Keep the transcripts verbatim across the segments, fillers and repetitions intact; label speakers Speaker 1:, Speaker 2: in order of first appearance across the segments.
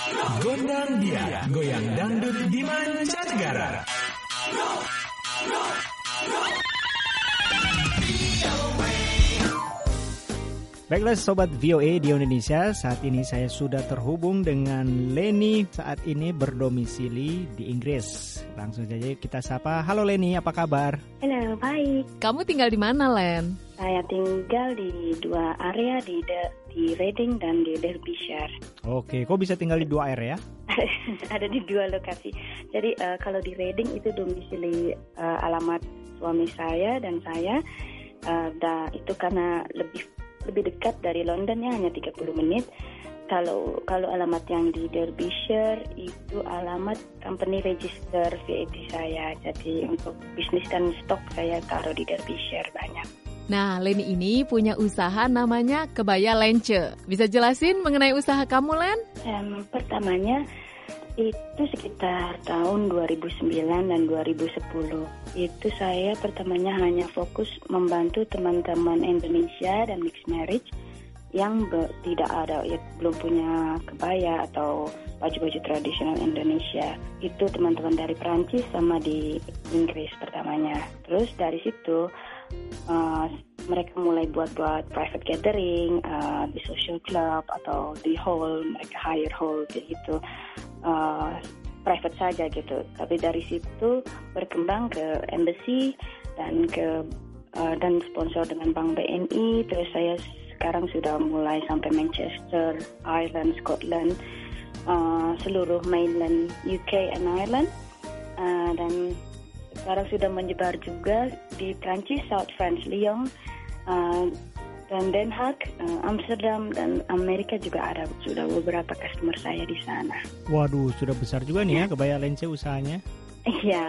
Speaker 1: Gondang dia, goyang dangdut di mancanegara.
Speaker 2: Baiklah Sobat V O A di Indonesia, saat ini saya sudah terhubung dengan Leni, saat ini berdomisili di Inggris. Langsung saja kita sapa. Halo Leni, apa kabar?
Speaker 3: Halo, baik.
Speaker 4: Kamu tinggal di mana, Len?
Speaker 3: Saya tinggal di dua area, di de- di Reading dan di Derbyshire.
Speaker 2: Oke, kok bisa tinggal di dua area?
Speaker 3: Ada di dua lokasi. Jadi uh, kalau di Reading itu domisili uh, alamat suami saya dan saya. Uh, da, itu karena lebih lebih dekat dari London ya, hanya tiga puluh menit. Kalau kalau alamat yang di Derbyshire itu alamat company register V A T saya. Jadi untuk bisnis dan stok saya taruh di Derbyshire banyak.
Speaker 4: Nah, Leni ini punya usaha namanya Kebaya Lence. Bisa jelasin mengenai usaha kamu, Len?
Speaker 3: Um, pertamanya itu sekitar tahun dua ribu sembilan dan dua ribu sepuluh. Itu saya pertamanya hanya fokus membantu teman-teman Indonesia dan mixed marriage yang be- tidak ada, ya, belum punya kebaya atau baju-baju tradisional Indonesia. Itu teman-teman dari Perancis sama di Inggris pertamanya. Terus dari situ uh, mereka mulai buat-buat private gathering uh, di social club atau di hall, mereka hire hall gitu. Uh, private saja gitu, tapi dari situ berkembang ke embassy dan ke uh, dan sponsor dengan Bank B N I. Terus saya sekarang sudah mulai sampai Manchester, Ireland, Scotland, uh, seluruh mainland U K and Ireland, uh, dan sekarang sudah menyebar juga di Prancis, South France, Lyon, uh, dan Den Haag, Amsterdam, dan Amerika juga ada sudah beberapa customer saya di sana.
Speaker 2: Waduh, sudah besar juga nih ya Kebaya Lence usahanya.
Speaker 3: Iya,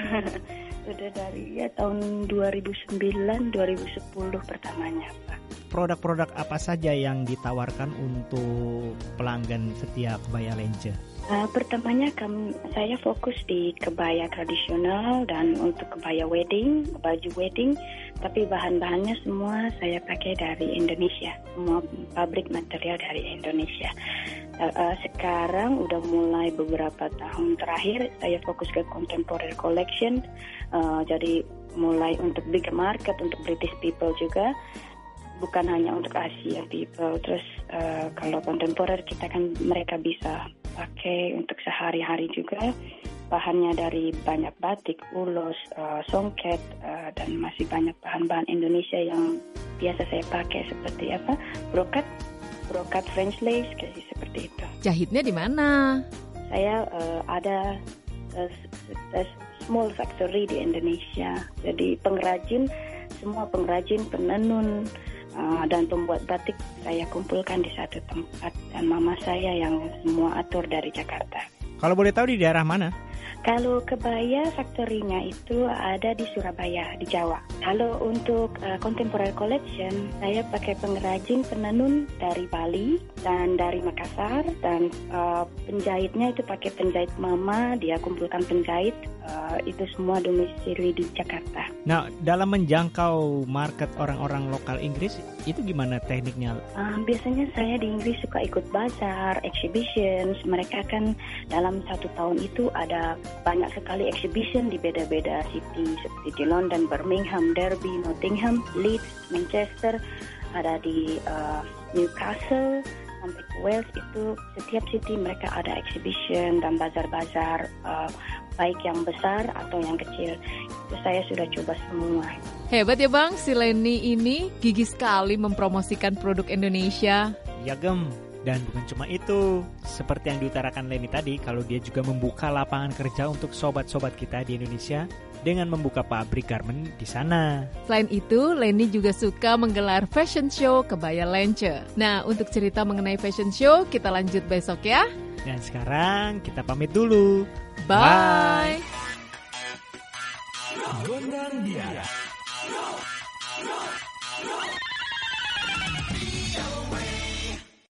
Speaker 3: sudah dari ya tahun dua ribu sembilan dua ribu sepuluh pertamanya, Pak.
Speaker 2: Produk-produk apa saja yang ditawarkan untuk pelanggan setia Kebaya Lence?
Speaker 3: Uh, pertamanya kami, saya fokus di kebaya tradisional dan untuk kebaya wedding, baju wedding, tapi bahan-bahannya semua saya pakai dari Indonesia, semua pabrik material dari Indonesia. Uh, uh, sekarang udah mulai beberapa tahun terakhir saya fokus ke contemporary collection, uh, jadi mulai untuk big market, untuk British people juga. Bukan hanya untuk Asia people. Terus uh, kalau kontemporer kita kan mereka bisa pakai untuk sehari-hari juga. Bahannya dari banyak batik, ulos, uh, songket, uh, dan masih banyak bahan-bahan Indonesia yang biasa saya pakai seperti apa? Brokat, brokat French lace, kayak seperti itu.
Speaker 4: Jahitnya di mana?
Speaker 3: Saya uh, ada uh, uh, small factory di Indonesia. Jadi pengrajin, semua pengrajin, penenun, Uh, dan pembuat batik saya kumpulkan di satu tempat, dan mama saya yang semua atur dari Jakarta.
Speaker 2: Kalau boleh tahu di daerah mana?
Speaker 3: Kalau kebaya faktorinya itu ada di Surabaya, di Jawa. Kalau untuk uh, contemporary collection, saya pakai pengrajin penenun dari Bali dan dari Makassar, dan uh, penjahitnya itu pakai penjahit mama, dia kumpulkan penjahit, uh, itu semua domisili di Jakarta.
Speaker 2: Nah, dalam menjangkau market orang-orang lokal Inggris, itu gimana tekniknya?
Speaker 3: Uh, biasanya saya di Inggris suka ikut bazar, exhibitions. Mereka kan dalam satu tahun itu ada banyak sekali exhibition di beda-beda city, seperti di London, Birmingham, Derby, Nottingham, Leeds, Manchester, ada di uh, Newcastle, sampai ke Wales. Itu setiap city mereka ada exhibition dan bazar-bazar, uh, baik yang besar atau yang kecil. Itu saya sudah coba semua.
Speaker 4: Hebat ya Bang, si Leni ini gigih sekali mempromosikan produk Indonesia.
Speaker 2: Ya Gem. Dan bukan cuma itu, seperti yang diutarakan Leni tadi, kalau dia juga membuka lapangan kerja untuk sobat-sobat kita di Indonesia dengan membuka pabrik garment di sana.
Speaker 4: Selain itu, Leni juga suka menggelar fashion show Kebaya Lence. Nah, untuk cerita mengenai fashion show, kita lanjut besok ya.
Speaker 2: Dan sekarang kita pamit dulu.
Speaker 4: Bye!
Speaker 1: Gondang dia.